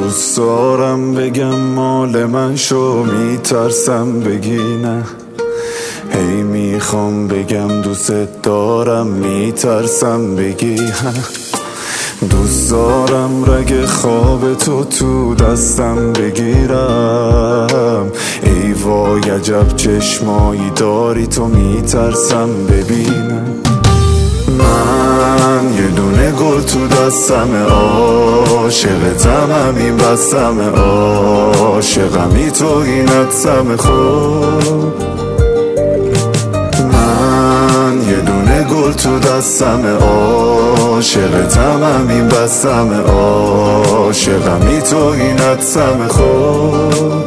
دوست دارم بگم مال من شو، میترسم بگی نه. هی میخوام بگم دوست دارم، میترسم بگی نه. دوست دارم رگ خواب تو دستم بگیرم. ای وای عجب چشمایی داری تو، میترسم ببینم. من یه دونه گل تو دستم، عاشقتم همین بستم، عاشقمی تو اینتم خوب. من یه دونه گل تو دستم، عاشقتم همین بستم، عاشقمی تو اینتم خوب.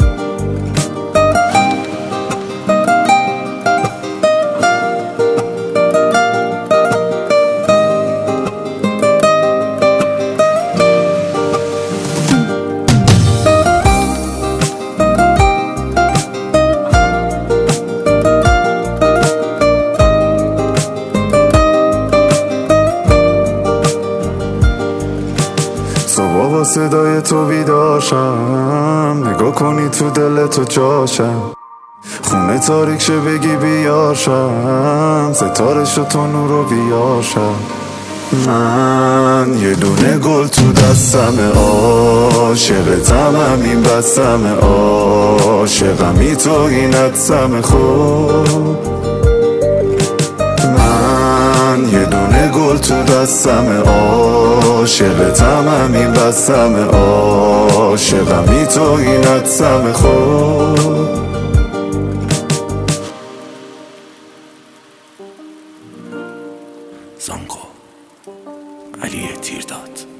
صبح با صدای تو بیداشم، نگاه کنی تو دل تو جاشم. خونه تاریک شه بگی بیاشم، ستاره شو تو نورو بیاشم. من یه دونه گل تو دستم، عاشقتم همین بستم، عاشقمی تو اینتم خوب. من یه دونه گل تو دستم، عاشقتم همین بستم، عاشقمی تو اینتم خوب. زانگو علی تیرداد.